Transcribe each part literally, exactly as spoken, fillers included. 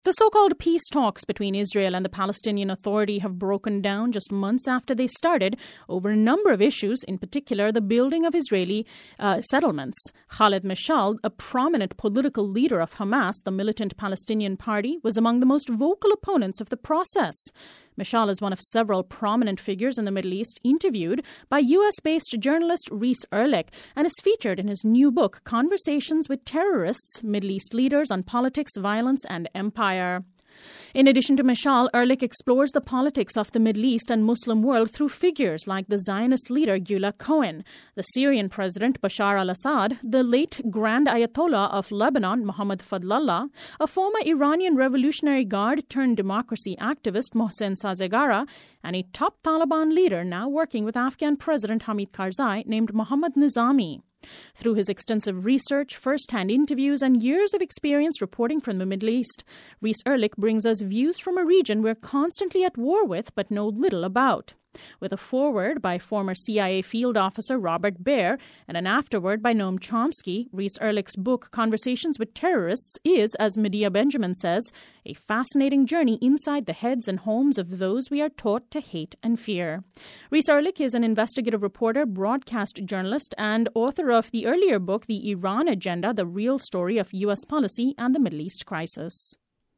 The so-called peace talks between Israel and the Palestinian Authority have broken down just months after they started over a number of issues, in particular the building of Israeli uh, settlements. Khaled Mashal, a prominent political leader of Hamas, the militant Palestinian party, was among the most vocal opponents of the process. Mashal is one of several prominent figures in the Middle East interviewed by U S-based journalist Reese Erlich and is featured in his new book, Conversations with Terrorists, Middle East Leaders on Politics, Violence and Empire. In addition to Mashal, Erlich explores the politics of the Middle East and Muslim world through figures like the Zionist leader Gula Cohen, the Syrian president Bashar al-Assad, the late Grand Ayatollah of Lebanon Mohammad Fadlallah, a former Iranian Revolutionary Guard turned democracy activist Mohsen Sazegara, and a top Taliban leader now working with Afghan President Hamid Karzai named Mohammad Nizami. Through his extensive research, first-hand interviews, and years of experience reporting from the Middle East, Reese Erlich brings us views from a region we're constantly at war with but know little about. With a foreword by former C I A field officer Robert Baer and an afterword by Noam Chomsky, Reese Erlich's book Conversations with Terrorists is, as Medea Benjamin says, a fascinating journey inside the heads and homes of those we are taught to hate and fear. Reese Erlich is an investigative reporter, broadcast journalist, and author of the earlier book, The Iran Agenda, The Real Story of U S Policy and the Middle East Crisis.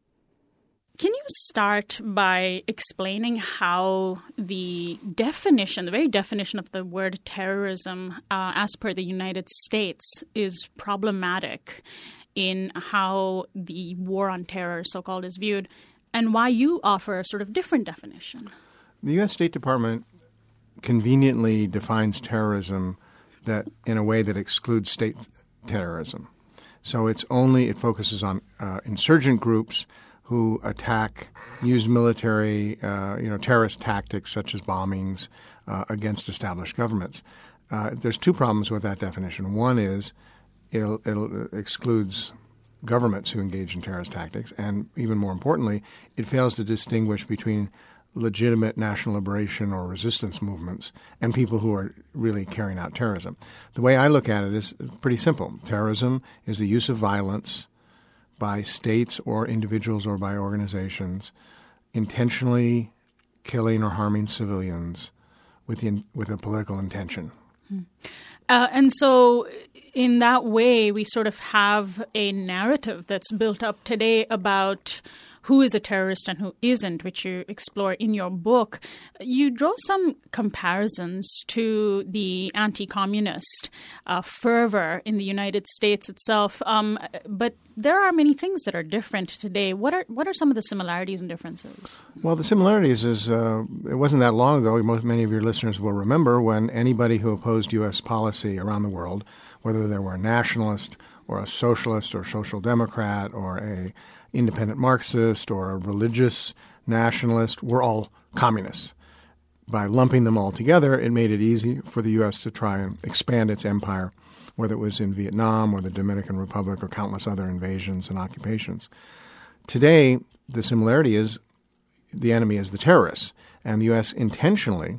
Can you start by explaining how the definition, the very definition of the word terrorism, uh, as per the United States, is problematic in how the war on terror, so-called, is viewed, and why you offer a sort of different definition? The U S State Department conveniently defines terrorism that in a way that excludes state terrorism. So it's only, it focuses on uh, insurgent groups who attack, use military, uh, you know, terrorist tactics such as bombings uh, against established governments. Uh, there's two problems with that definition. One is it excludes governments who engage in terrorist tactics, and even more importantly, it fails to distinguish between legitimate national liberation or resistance movements and people who are really carrying out terrorism. The way I look at it is pretty simple. Terrorism is the use of violence by states or individuals or by organizations intentionally killing or harming civilians with the, with a political intention. Hmm. Uh, and so in that way, we sort of have a narrative that's built up today about who is a terrorist and who isn't, which you explore in your book. You draw some comparisons to the anti-communist uh, fervor in the United States itself, um, but there are many things that are different today. What are what are some of the similarities and differences? Well, the similarities is uh, it wasn't that long ago. Most many of your listeners will remember when anybody who opposed U S policy around the world, whether they were a nationalist or a socialist or social democrat or a independent Marxist or a religious nationalist, were all communists. By lumping them all together, it made it easy for the U S to try and expand its empire, whether it was in Vietnam or the Dominican Republic or countless other invasions and occupations. Today, the similarity is the enemy is the terrorists, and the U S intentionally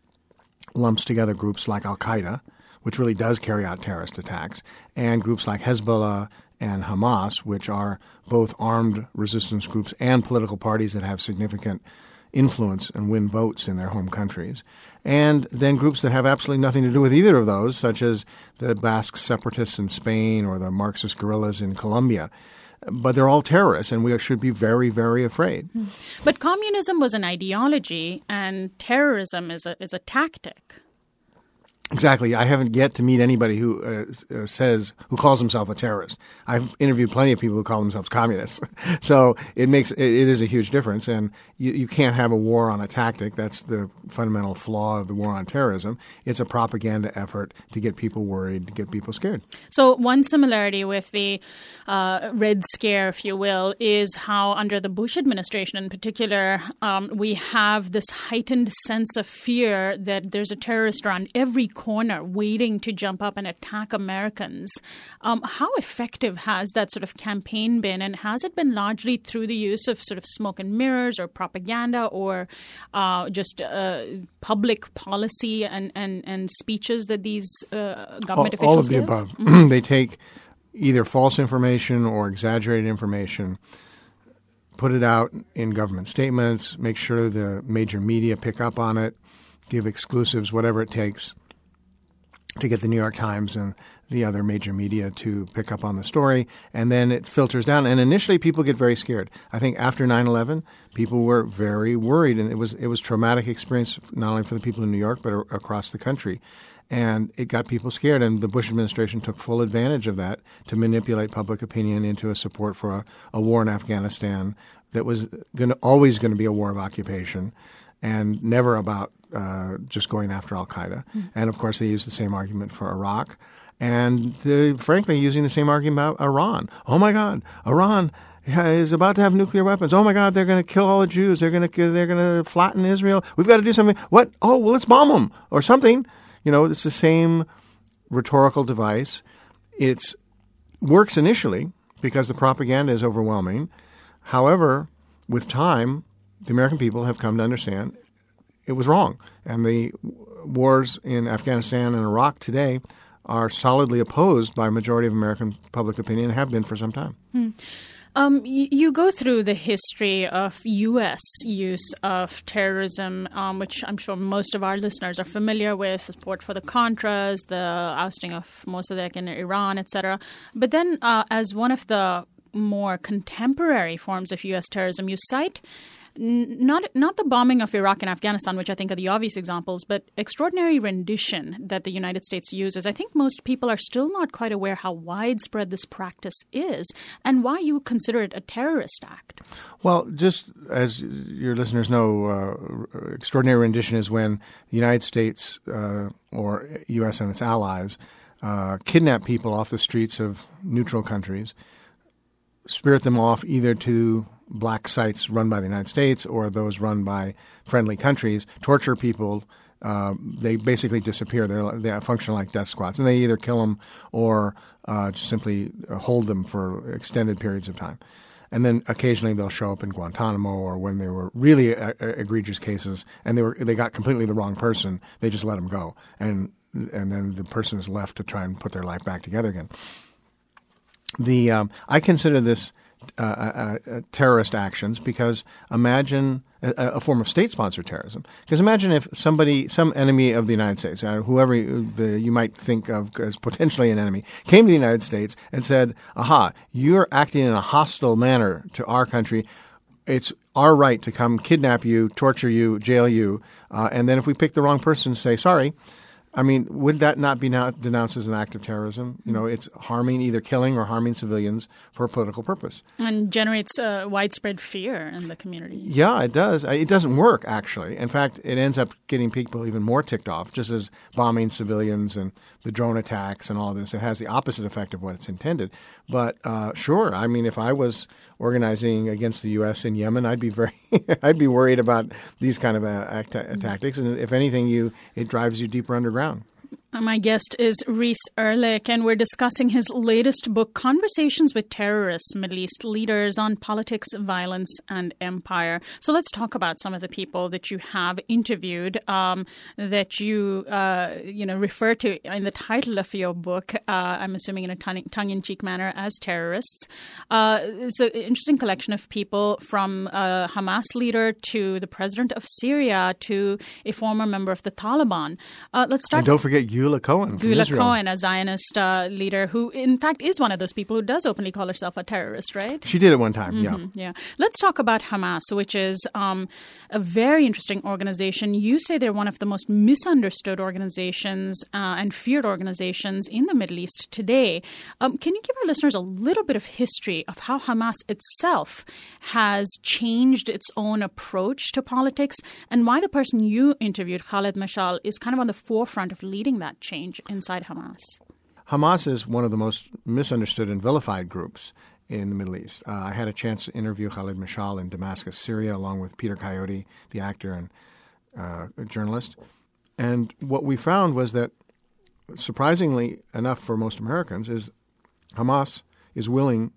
lumps together groups like Al-Qaeda, which really does carry out terrorist attacks, and groups like Hezbollah and Hamas, which are both armed resistance groups and political parties that have significant influence and win votes in their home countries, and then groups that have absolutely nothing to do with either of those, such as the Basque separatists in Spain or the Marxist guerrillas in Colombia. But they're all terrorists, and we should be very, very afraid. But communism was an ideology, and terrorism is a is a tactic. Exactly. I haven't yet to meet anybody who uh, uh, says who calls himself a terrorist. I've interviewed plenty of people who call themselves communists. So it makes it, it is a huge difference, and you, you can't have a war on a tactic. That's the fundamental flaw of the war on terrorism. It's a propaganda effort to get people worried, to get people scared. So one similarity with the uh, Red Scare, if you will, is how under the Bush administration in particular, um, we have this heightened sense of fear that there's a terrorist around every corner waiting to jump up and attack Americans. Um, how effective has that sort of campaign been, and has it been largely through the use of sort of smoke and mirrors or propaganda or uh, just uh, public policy and, and, and speeches that these uh, government all, officials all of the give? above. Mm-hmm. They take either false information or exaggerated information, put it out in government statements, make sure the major media pick up on it, give exclusives, whatever it takes to get the New York Times and the other major media to pick up on the story, and then it filters down. And initially, people get very scared. I think after nine eleven, people were very worried, and it was it was a traumatic experience not only for the people in New York but across the country. And it got people scared, and the Bush administration took full advantage of that to manipulate public opinion into a support for a, a war in Afghanistan that was going to, always going to be a war of occupation and never about uh, just going after al-Qaeda. Mm. And, of course, they used the same argument for Iraq. And, uh, frankly, using the same argument about Iran. Oh, my God, Iran is about to have nuclear weapons. Oh, my God, they're going to kill all the Jews. They're going to they're going to flatten Israel. We've got to do something. What? Oh, well, let's bomb them or something. You know, it's the same rhetorical device. It works initially because the propaganda is overwhelming. However, with time, the American people have come to understand it was wrong. And the wars in Afghanistan and Iraq today are solidly opposed by a majority of American public opinion and have been for some time. Hmm. Um, you, you go through the history of U S use of terrorism, um, which I'm sure most of our listeners are familiar with, support for the Contras, the ousting of Mossadegh in Iran, et cetera. But then uh, as one of the more contemporary forms of U S terrorism, you cite Not not the bombing of Iraq and Afghanistan, which I think are the obvious examples, but extraordinary rendition that the United States uses. I think most people are still not quite aware how widespread this practice is and why you consider it a terrorist act. Well, just as your listeners know, uh, extraordinary rendition is when the United States uh, or U S and its allies uh, kidnap people off the streets of neutral countries, spirit them off either to black sites run by the United States or those run by friendly countries, torture people. Uh, they basically disappear. They're, they function like death squads, and they either kill them or uh, just simply hold them for extended periods of time. And then occasionally they'll show up in Guantanamo, or when they were really a- a- egregious cases and they were they got completely the wrong person, they just let them go, and and then the person is left to try and put their life back together again. The um, I consider this Uh, uh, uh, terrorist actions because imagine a, a form of state-sponsored terrorism. Because imagine if somebody, some enemy of the United States, uh, whoever the, you might think of as potentially an enemy, came to the United States and said, aha, you're acting in a hostile manner to our country. It's our right to come kidnap you, torture you, jail you. Uh, and then if we pick the wrong person, say, sorry. I mean, would that not be now denounced as an act of terrorism? You know, it's harming, either killing or harming civilians for a political purpose. And generates uh, widespread fear in the community. Yeah, it does. It doesn't work, actually. In fact, it ends up getting people even more ticked off, just as bombing civilians and the drone attacks and all this. It has the opposite effect of what it's intended. But uh, sure, I mean, if I was organizing against the U S in Yemen, I'd be very, I'd be worried about these kind of uh, act- uh, tactics. And if anything, you it drives you deeper underground. My guest is Reese Erlich, and we're discussing his latest book, Conversations with Terrorists, Middle East Leaders on Politics, Violence, and Empire. So let's talk about some of the people that you have interviewed um, that you, uh, you know, refer to in the title of your book, uh, I'm assuming in a tongue-in-cheek manner, as terrorists. Uh, it's an interesting collection of people from a Hamas leader to the president of Syria to a former member of the Taliban. Uh, let's start. And don't forget Gula Cohen from Gula Israel. Cohen, a Zionist uh, leader who, in fact, is one of those people who does openly call herself a terrorist, right? She did at one time, mm-hmm, yeah. Yeah. Let's talk about Hamas, which is um, a very interesting organization. You say they're one of the most misunderstood organizations uh, and feared organizations in the Middle East today. Um, can you give our listeners a little bit of history of how Hamas itself has changed its own approach to politics and why the person you interviewed, Khaled Mashal, is kind of on the forefront of leading that change inside Hamas? Hamas is one of the most misunderstood and vilified groups in the Middle East. Uh, I had a chance to interview Khaled Mashal in Damascus, Syria, along with Peter Coyote, the actor and uh, journalist. And what we found was that, surprisingly enough for most Americans, is Hamas is willing,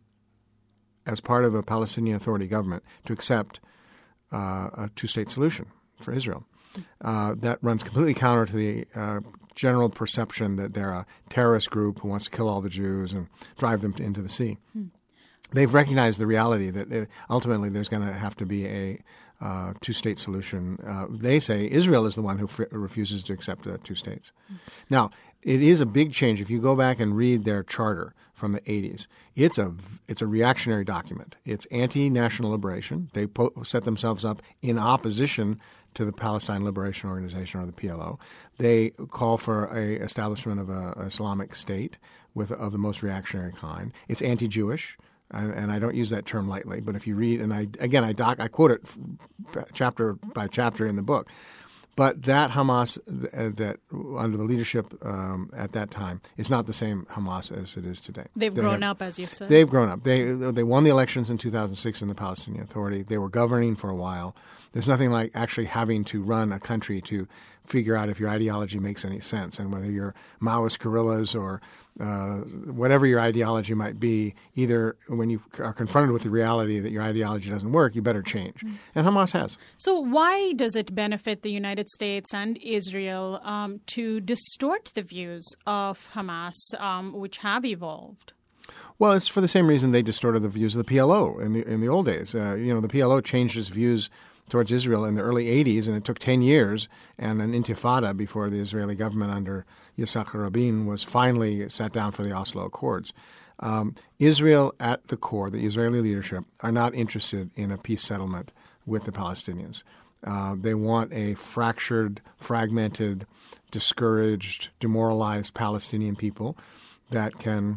as part of a Palestinian Authority government, to accept uh, a two-state solution for Israel. Uh, that runs completely counter to the uh, general perception that they're a terrorist group who wants to kill all the Jews and drive them into the sea. Hmm. they've recognized the reality that it, ultimately there's going to have to be a uh, two-state solution. Uh, they say Israel is the one who f- refuses to accept uh, two states. Mm. Now, it is a big change. If you go back and read their charter from the eighties, it's a it's a reactionary document. It's anti-national liberation. They po- set themselves up in opposition to the Palestine Liberation Organization, or the P L O. They call for a establishment of a, a Islamic state with of the most reactionary kind. It's anti-Jewish. And, and I don't use that term lightly, but if you read, and I again I doc I quote it chapter by chapter in the book, but that Hamas th- that under the leadership um, at that time is not the same Hamas as it is today. They've they grown have, up, as you've said. They've grown up. They they won the elections in two thousand six in the Palestinian Authority. They were governing for a while. There's nothing like actually having to run a country to figure out if your ideology makes any sense, and whether you're Maoist guerrillas or uh, whatever your ideology might be, either when you are confronted with the reality that your ideology doesn't work, you better change. Mm. And Hamas has. So why does it benefit the United States and Israel um, to distort the views of Hamas, um, which have evolved? Well, it's for the same reason they distorted the views of the P L O in the in the old days. Uh, you know, the P L O changed its views towards Israel in the early eighties, and it took ten years and an intifada before the Israeli government under Yitzhak Rabin was finally sat down for the Oslo Accords. Um, Israel at the core, the Israeli leadership, are not interested in a peace settlement with the Palestinians. Uh, they want a fractured, fragmented, discouraged, demoralized Palestinian people that can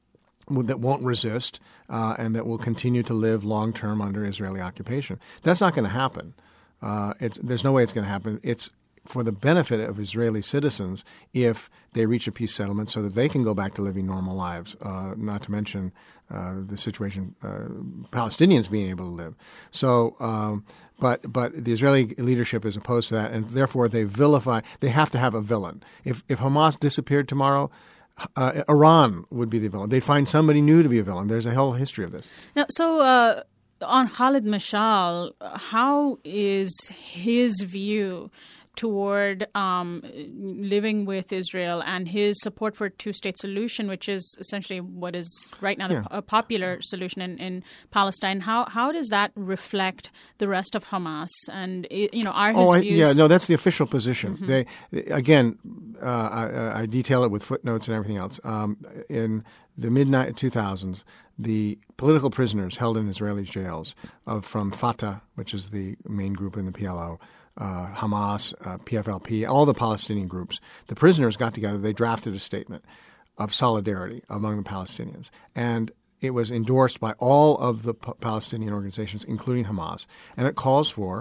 that won't resist uh, and that will continue to live long-term under Israeli occupation. That's not going to happen. Uh, it's, there's no way it's going to happen. It's for the benefit of Israeli citizens if they reach a peace settlement so that they can go back to living normal lives, uh, not to mention uh, the situation uh, Palestinians being able to live. So, um, but but the Israeli leadership is opposed to that, and therefore they vilify, they have to have a villain. If If Hamas disappeared tomorrow, Uh, Iran would be the villain. They'd find somebody new to be a villain. There's a whole history of this. Now, so uh, on Khalid Mashal, how is his view toward um, living with Israel and his support for a two-state solution, which is essentially what is right now yeah. a popular solution in, in Palestine, how how does that reflect the rest of Hamas? And, you know, are his oh, I, views... Yeah, no, that's the official position. Mm-hmm. They Again, uh, I, I detail it with footnotes and everything else. Um, in the mid two thousands, the political prisoners held in Israeli jails of, from Fatah, which is the main group in the P L O, Uh, Hamas, uh, P F L P, all the Palestinian groups. The prisoners got together. They drafted a statement of solidarity among the Palestinians. And it was endorsed by all of the P- Palestinian organizations, including Hamas. And it calls for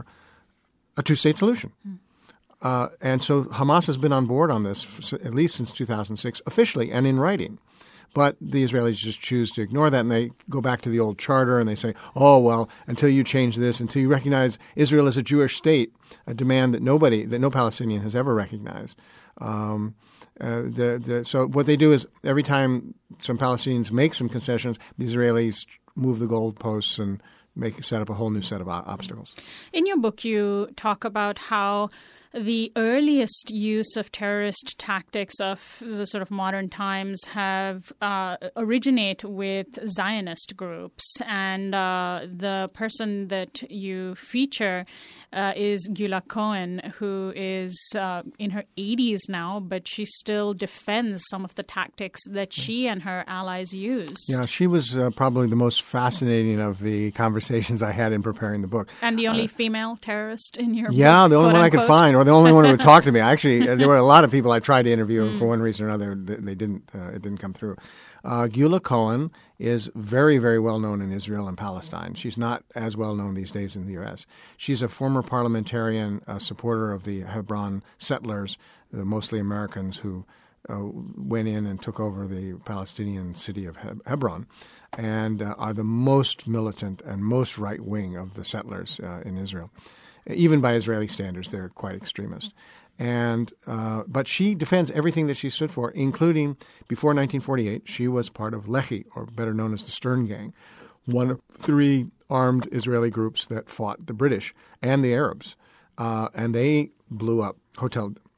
a two-state solution. Mm. Uh, and so Hamas has been on board on this for, at least since two thousand six, officially and in writing. But the Israelis just choose to ignore that, and they go back to the old charter, and they say, oh, well, until you change this, until you recognize Israel as a Jewish state, a demand that nobody, that no Palestinian has ever recognized. Um, uh, the, the, so what they do is every time some Palestinians make some concessions, the Israelis move the goalposts and make set up a whole new set of obstacles. In your book, you talk about how the earliest use of terrorist tactics of the sort of modern times have uh, originate with Zionist groups, and uh, the person that you feature uh, is Gula Cohen, who is uh, in her eighties now, but she still defends some of the tactics that she and her allies used. Yeah, she was uh, probably the most fascinating of the conversations I had in preparing the book. And the only uh, female terrorist in your book? Yeah, the only one I could find. Or the only one who would talk to me. Actually, there were a lot of people I tried to interview, and mm. for one reason or another, they didn't. Uh, it didn't come through. Uh, Gula Cohen is very, very well known in Israel and Palestine. She's not as well known these days in the U S. She's a former parliamentarian, uh, supporter of the Hebron settlers, the mostly Americans who uh, went in and took over the Palestinian city of Heb- Hebron, and uh, are the most militant and most right wing of the settlers uh, in Israel. Even by Israeli standards, they're quite extremist. And uh, but she defends everything that she stood for, including before nineteen forty-eight, she was part of Lehi, or better known as the Stern Gang, one of three armed Israeli groups that fought the British and the Arabs. Uh, and they blew up Hotel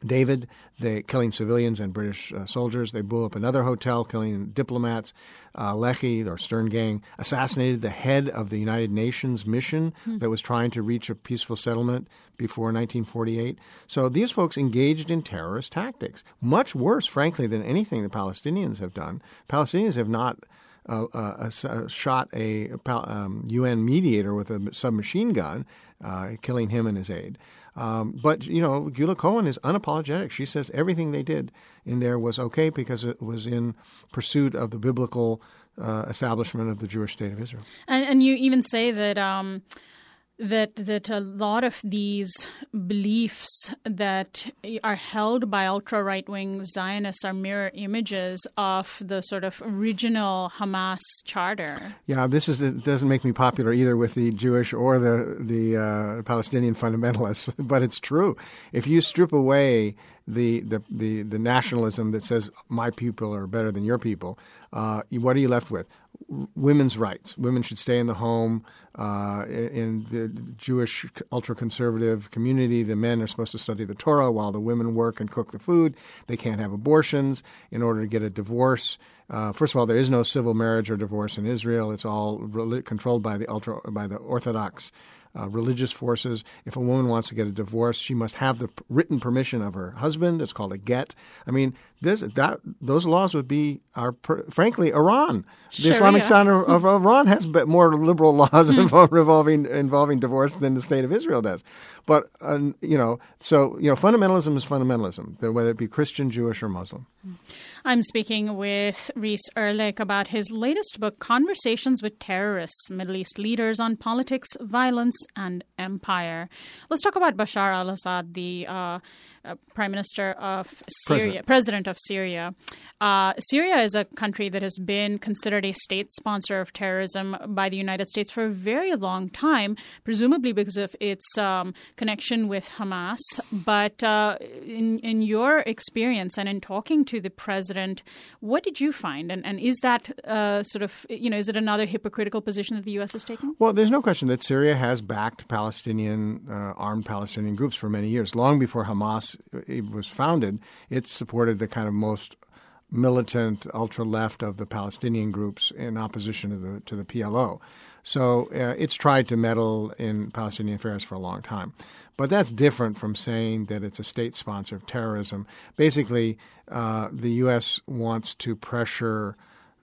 David, they killing civilians and British uh, soldiers. They blew up another hotel, killing diplomats. Uh, Lehi, or Stern Gang, assassinated the head of the United Nations mission hmm. that was trying to reach a peaceful settlement before nineteen forty-eight. So these folks engaged in terrorist tactics, much worse, frankly, than anything the Palestinians have done. Palestinians have not uh, uh, uh, shot a um, U N mediator with a submachine gun, uh, killing him and his aide. Um, but, you know, Gula Cohen is unapologetic. She says everything they did in there was okay because it was in pursuit of the biblical uh, establishment of the Jewish state of Israel. And, and you even say that um, that that a lot of these beliefs that are held by ultra-right-wing Zionists are mirror images of the sort of original Hamas charter. Yeah, this is it doesn't make me popular either with the Jewish or the the uh, Palestinian fundamentalists, but it's true. If you strip away the the the, the nationalism that says my people are better than your people, uh, what are you left with? Women's rights. Women should stay in the home. Uh, in the Jewish ultra-conservative community, the men are supposed to study the Torah while the women work and cook the food. They can't have abortions in order to get a divorce. Uh, first of all, there is no civil marriage or divorce in Israel. It's all re- controlled by the ultra by the Orthodox Uh, religious forces. If a woman wants to get a divorce, she must have the p- written permission of her husband. It's called a get. I mean, this that those laws would be, our per, frankly, Iran. The Sharia. Islamic State of, of Iran has more liberal laws involving involving divorce than the state of Israel does. But uh, you know, so you know, fundamentalism is fundamentalism, whether it be Christian, Jewish, or Muslim. I'm speaking with Reese Erlich about his latest book, Conversations with Terrorists, Middle East Leaders on Politics, Violence, and Empire. Let's talk about Bashar al-Assad, the uh, uh, Prime Minister of Syria, President, President of Syria. Uh, Syria is a country that has been considered a state sponsor of terrorism by the United States for a very long time, presumably because of its um, connection with Hamas. But uh, in, in your experience and in talking to the president, what did you find? And, and is that uh, sort of, you know, is it another hypocritical position that the U S is taking? Well, there's no question that Syria has backed Palestinian, uh, armed Palestinian groups for many years. Long before Hamas was founded, it supported the kind of most militant ultra-left of the Palestinian groups in opposition to the to the P L O. So uh, it's tried to meddle in Palestinian affairs for a long time. But that's different from saying that it's a state sponsor of terrorism. Basically, uh, the U S wants to pressure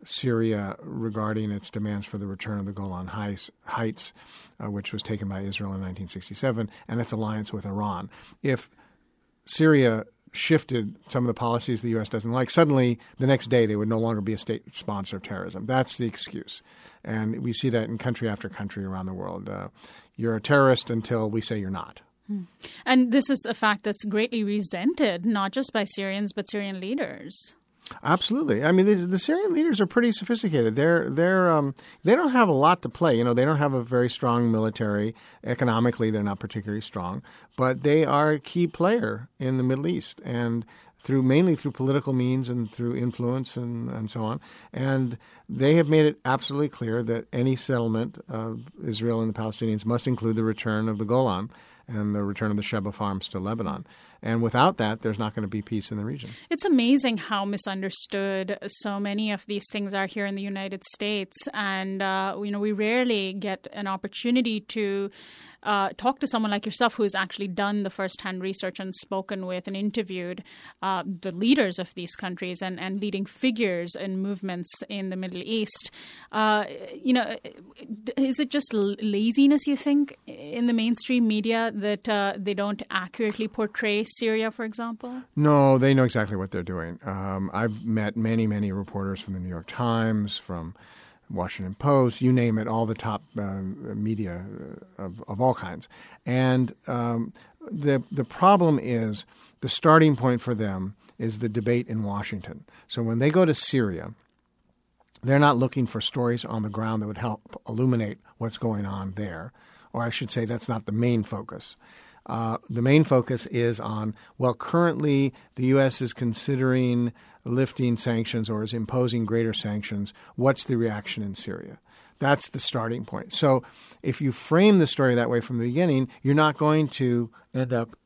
Syria regarding its demands for the return of the Golan Heights, uh, which was taken by Israel in nineteen sixty-seven, and its alliance with Iran. If Syria shifted some of the policies the U S doesn't like, suddenly the next day they would no longer be a state sponsor of terrorism. That's the excuse. And we see that in country after country around the world. Uh, you're a terrorist until we say you're not. Hmm. And this is a fact that's greatly resented, not just by Syrians, but Syrian leaders. Absolutely. I mean, the, the Syrian leaders are pretty sophisticated. They're they're um, they don't have a lot to play. You know, they don't have a very strong military. Economically, they're not particularly strong, but they are a key player in the Middle East, and through mainly through political means and through influence and, and so on. And they have made it absolutely clear that any settlement of Israel and the Palestinians must include the return of the Golan and the return of the Sheba farms to Lebanon. And without that, there's not going to be peace in the region. It's amazing how misunderstood so many of these things are here in the United States. And, uh, you know, we rarely get an opportunity to uh, talk to someone like yourself who has actually done the firsthand research and spoken with and interviewed uh, the leaders of these countries and, and leading figures and movements in the Middle East. Uh, you know, is it just laziness, you think, in the mainstream media that uh, they don't accurately portray Syria, for example? No, they know exactly what they're doing. Um, I've met many, many reporters from the New York Times, from Washington Post, you name it, all the top uh, media of, of all kinds. And um, the the problem is the starting point for them is the debate in Washington. So when they go to Syria, they're not looking for stories on the ground that would help illuminate what's going on there. Or I should say that's not the main focus. Uh, the main focus is on, well, currently the U S is considering lifting sanctions or is imposing greater sanctions. What's the reaction in Syria? That's the starting point. So if you frame the story that way from the beginning, you're not going to end up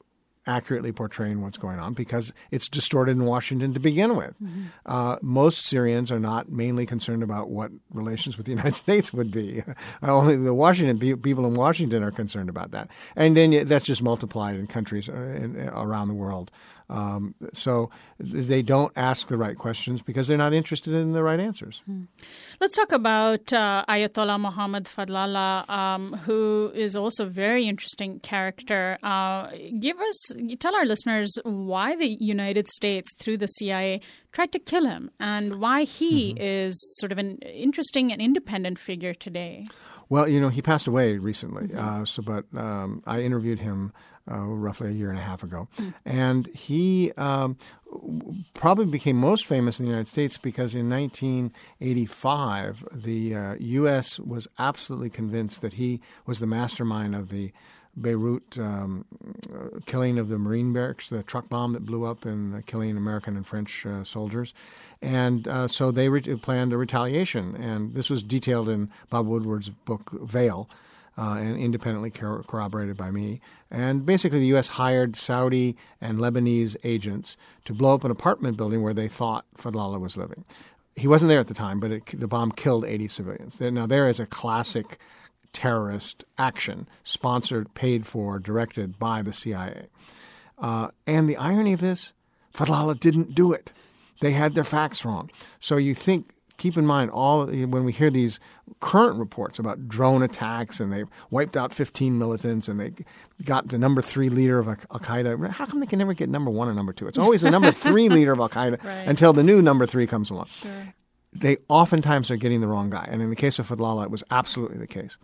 accurately portraying what's going on because it's distorted in Washington to begin with. Mm-hmm. Uh, most Syrians are not mainly concerned about what relations with the United States would be. Only the Washington people in Washington are concerned about that. And then that's just multiplied in countries in, around the world. Um, so they don't ask the right questions because they're not interested in the right answers. Hmm. Let's talk about uh, Ayatollah Mohammad Fadlallah, um, who is also a very interesting character. Uh, give us, tell our listeners why the United States, through the C I A, tried to kill him and why he mm-hmm. is sort of an interesting and independent figure today. Well, you know, he passed away recently. Mm-hmm. Uh, so, but um, I interviewed him uh, roughly a year and a half ago, mm-hmm. and he um, probably became most famous in the United States because in nineteen eighty-five, the uh, U S was absolutely convinced that he was the mastermind of the Beirut um, uh, killing of the Marine barracks, the truck bomb that blew up and uh, killing American and French uh, soldiers. And uh, so they re- planned a retaliation. And this was detailed in Bob Woodward's book, Veil, uh, and independently cor- corroborated by me. And basically the U S hired Saudi and Lebanese agents to blow up an apartment building where they thought Fadlallah was living. He wasn't there at the time, but it, the bomb killed eighty civilians. Now, there is a classic terrorist action, sponsored, paid for, directed by the C I A. Uh, and the irony of this, Fadlallah didn't do it. They had their facts wrong. So you think, keep in mind, all when we hear these current reports about drone attacks and they wiped out fifteen militants and they got the number three leader of Al-Qaeda, how come they can never get number one or number two? It's always the number three leader of Al-Qaeda right. until the new number three comes along. Sure. They oftentimes are getting the wrong guy. And in the case of Fadlallah, it was absolutely the case.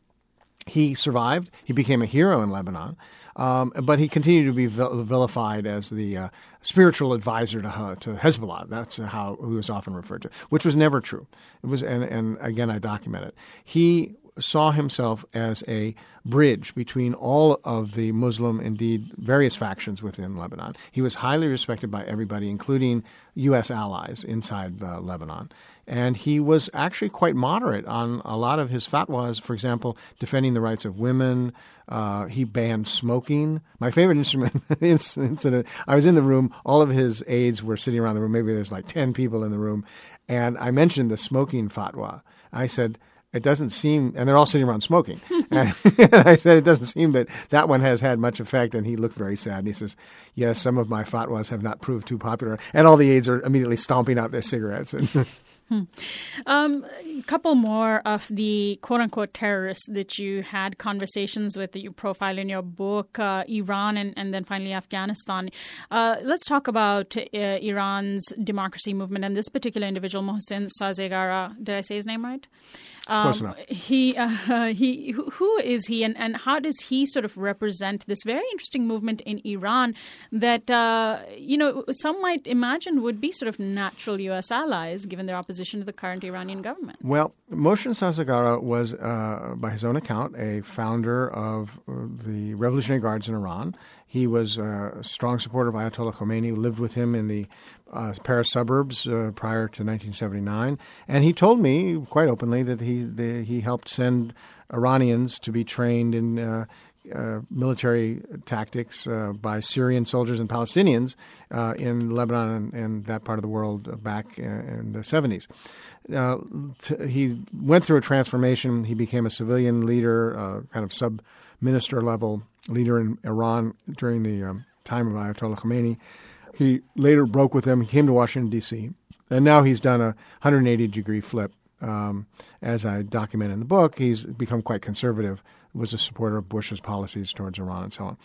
He survived. He became a hero in Lebanon, um, but he continued to be vil- vilified as the uh, spiritual advisor to, uh, to Hezbollah. That's how he was often referred to, which was never true. It was, and, and again, I document it. He saw himself as a bridge between all of the Muslim, indeed various factions within Lebanon. He was highly respected by everybody, including U S allies inside uh, Lebanon. And he was actually quite moderate on a lot of his fatwas, for example, defending the rights of women. Uh, he banned smoking. My favorite instrument incident, I was in the room, all of his aides were sitting around the room, maybe there's like ten people in the room, and I mentioned the smoking fatwa. I said, it doesn't seem, and they're all sitting around smoking. And I said, it doesn't seem that that one has had much effect. And he looked very sad. And he says, yes, some of my fatwas have not proved too popular. And all the aides are immediately stomping out their cigarettes. Hmm. Um, a couple more of the quote-unquote terrorists that you had conversations with that you profile in your book, uh, Iran and, and then finally Afghanistan. Uh, let's talk about uh, Iran's democracy movement and this particular individual, Mohsen Sazegara. Did I say his name right? Um, Close enough. He, uh, he, who is he and, and how does he sort of represent this very interesting movement in Iran that, uh, you know, some might imagine would be sort of natural U S allies given their opposition to the current Iranian government? Well, Mohsen Sazegara was, uh, by his own account, a founder of uh, the Revolutionary Guards in Iran. He was a strong supporter of Ayatollah Khomeini, lived with him in the uh, Paris suburbs uh, prior to nineteen seventy-nine. And he told me quite openly that he the, he helped send Iranians to be trained in uh, uh, military tactics uh, by Syrian soldiers and Palestinians uh, in Lebanon and, and that part of the world back in the seventies. Uh, t- he went through a transformation. He became a civilian leader, uh, kind of sub-minister level leader in Iran during the um, time of Ayatollah Khomeini. He later broke with them. He came to Washington, D C, and now he's done a one hundred eighty degree flip. Um, as I document in the book, he's become quite conservative, was a supporter of Bush's policies towards Iran and so on.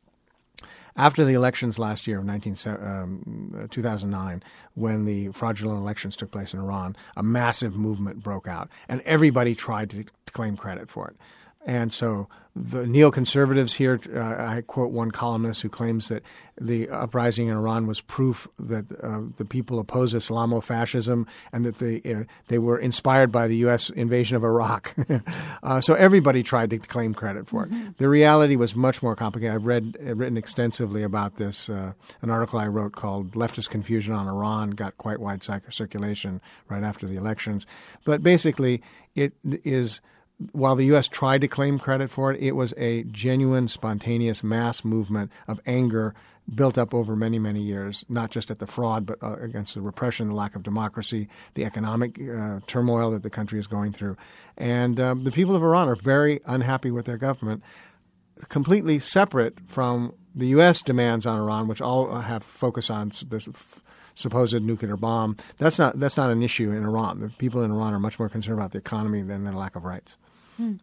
After the elections last year of nineteen, um, two thousand nine, when the fraudulent elections took place in Iran, a massive movement broke out, and everybody tried to, to claim credit for it. And so the neoconservatives here, uh, I quote one columnist who claims that the uprising in Iran was proof that uh, the people oppose Islamofascism and that they uh, they were inspired by the U S invasion of Iraq. uh, so everybody tried to claim credit for it. Mm-hmm. The reality was much more complicated. I've read uh, written extensively about this. Uh, an article I wrote called "Leftist Confusion on Iran" got quite wide circulation right after the elections. But basically, it is while the U S tried to claim credit for it, it was a genuine, spontaneous mass movement of anger built up over many, many years, not just at the fraud, but uh, against the repression, the lack of democracy, the economic uh, turmoil that the country is going through. And um, the people of Iran are very unhappy with their government, completely separate from the U S demands on Iran, which all have focus on this f- supposed nuclear bomb. That's not that's not an issue in Iran. The people in Iran are much more concerned about the economy than their lack of rights. Hmm.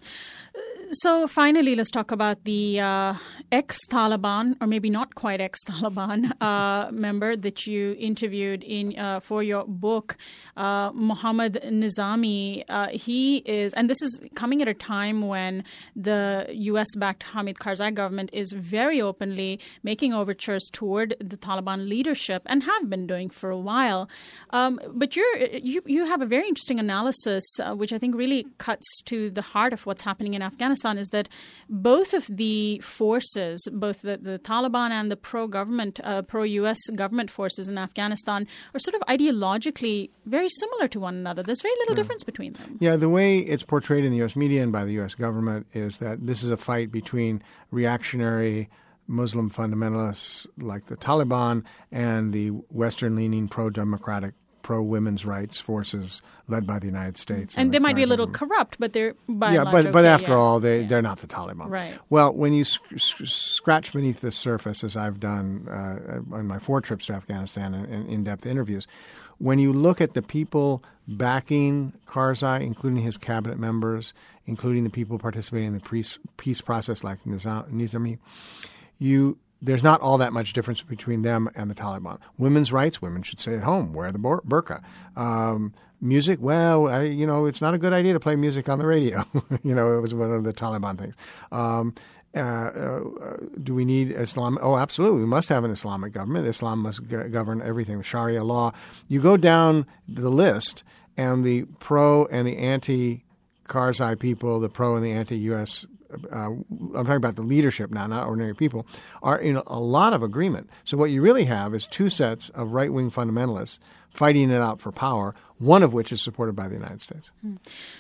So finally, let's talk about the uh, ex-Taliban, or maybe not quite ex-Taliban, uh, member that you interviewed in uh, for your book, uh, Mohammad Nizami. Uh, he is, and this is coming at a time when the U S-backed Hamid Karzai government is very openly making overtures toward the Taliban leadership and have been doing for a while. Um, but you're, you you have a very interesting analysis, uh, which I think really cuts to the heart of what's happening in Afghanistan. Is that both of the forces, both the, the Taliban and the pro-government, uh, pro-U S government forces in Afghanistan are sort of ideologically very similar to one another. There's very little yeah. difference between them. Yeah, the way it's portrayed in the U S media and by the U S government is that this is a fight between reactionary Muslim fundamentalists like the Taliban and the Western-leaning pro-democratic pro-women's rights forces led by the United States. And, and they might be a little government. corrupt, but they're by yeah, and large but okay, but after yeah. all, they yeah. they're not the Taliban. Right. Well, when you sc- sc- scratch beneath the surface, as I've done uh, on my four trips to Afghanistan and, and in-depth interviews, when you look at the people backing Karzai, including his cabinet members, including the people participating in the peace peace process, like Nizami, you. There's not all that much difference between them and the Taliban. Women's rights, women should stay at home, wear the bur- burqa. Um, music, well, I, you know, it's not a good idea to play music on the radio. you know, it was one of the Taliban things. Um, uh, uh, do we need Islam? Oh, absolutely. We must have an Islamic government. Islam must g- govern everything, Sharia law. You go down the list, and the pro and the anti-Karzai people, the pro and the anti-U S Uh, I'm talking about the leadership now, not ordinary people, are in a lot of agreement. So what you really have is two sets of right-wing fundamentalists fighting it out for power, one of which is supported by the United States. Hmm.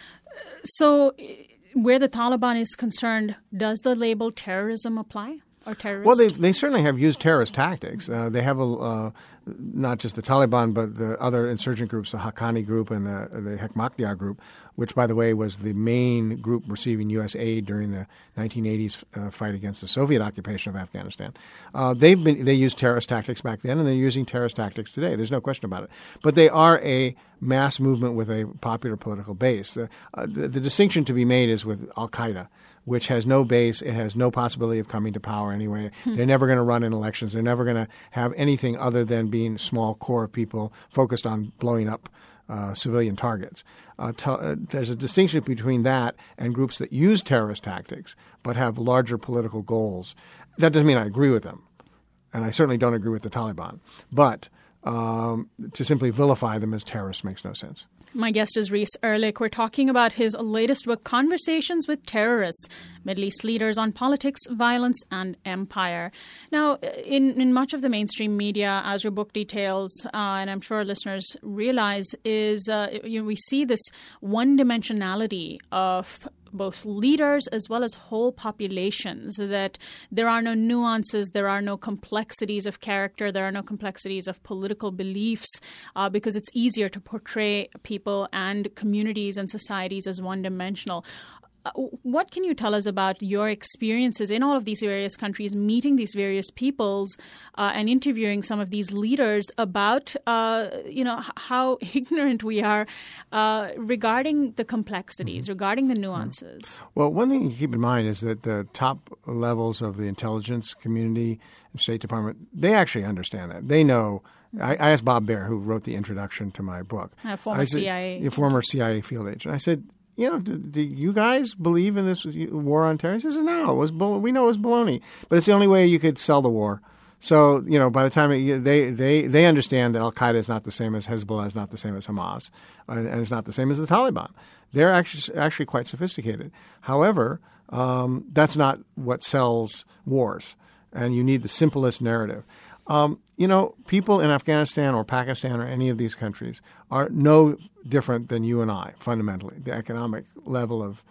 So where the Taliban is concerned, does the label terrorism apply? Or terrorists? Well, they they certainly have used terrorist tactics. Uh, they have a, uh, not just the Taliban, but the other insurgent groups, the Haqqani group and the, the Hekmatyar group, which, by the way, was the main group receiving U S aid during the nineteen eighties uh, fight against the Soviet occupation of Afghanistan. Uh, they've been they used terrorist tactics back then, and they're using terrorist tactics today. There's no question about it. But they are a mass movement with a popular political base. The, uh, the, the distinction to be made is with Al-Qaeda, which has no base. It has no possibility of coming to power anyway. Hmm. They're never going to run in elections. They're never going to have anything other than being a small core of people focused on blowing up uh, civilian targets. Uh, t- uh, there's a distinction between that and groups that use terrorist tactics but have larger political goals. That doesn't mean I agree with them, and I certainly don't agree with the Taliban. But um, to simply vilify them as terrorists makes no sense. My guest is Reese Erlich. We're talking about his latest book, Conversations with Terrorists, Middle East Leaders on Politics, Violence, and Empire. Now, in, in much of the mainstream media, as your book details, uh, and I'm sure listeners realize, is uh, you know, we see this one-dimensionality of both leaders as well as whole populations, that there are no nuances, there are no complexities of character, there are no complexities of political beliefs, uh, because it's easier to portray people and communities and societies as one-dimensional. Uh, what can you tell us about your experiences in all of these various countries, meeting these various peoples uh, and interviewing some of these leaders about, uh, you know, h- how ignorant we are uh, regarding the complexities, mm-hmm. regarding the nuances? Mm-hmm. Well, one thing to keep in mind is that the top levels of the intelligence community and State Department, they actually understand that. They know. Mm-hmm. I, I asked Bob Baer, who wrote the introduction to my book. A former said, C I A. A former C I A field agent. I said, you know, do, do you guys believe in this war on terror? He says, no, it was bull- we know it was baloney, but it's the only way you could sell the war. So, you know, by the time it, they, they, they understand that Al-Qaeda is not the same as Hezbollah, is not the same as Hamas, and, and it's not the same as the Taliban. They're actually actually quite sophisticated. However, um, that's not what sells wars, and you need the simplest narrative. Um, you know, people in Afghanistan or Pakistan or any of these countries are no different than you and I, fundamentally. The economic level of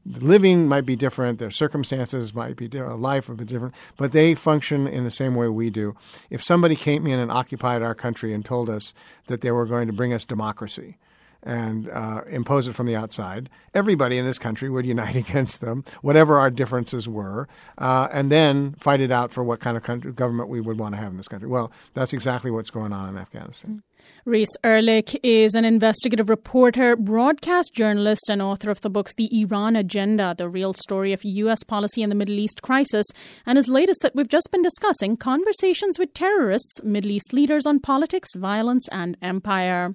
living might be different, their circumstances might be different, life would be different, but they function in the same way we do. If somebody came in and occupied our country and told us that they were going to bring us democracy and uh, impose it from the outside, everybody in this country would unite against them, whatever our differences were, uh, and then fight it out for what kind of country, government we would want to have in this country. Well, that's exactly what's going on in Afghanistan. Reese Erlich is an investigative reporter, broadcast journalist, and author of the books The Iran Agenda, The Real Story of U S Policy in the Middle East Crisis, and his latest that we've just been discussing, Conversations with Terrorists, Middle East Leaders on Politics, Violence, and Empire.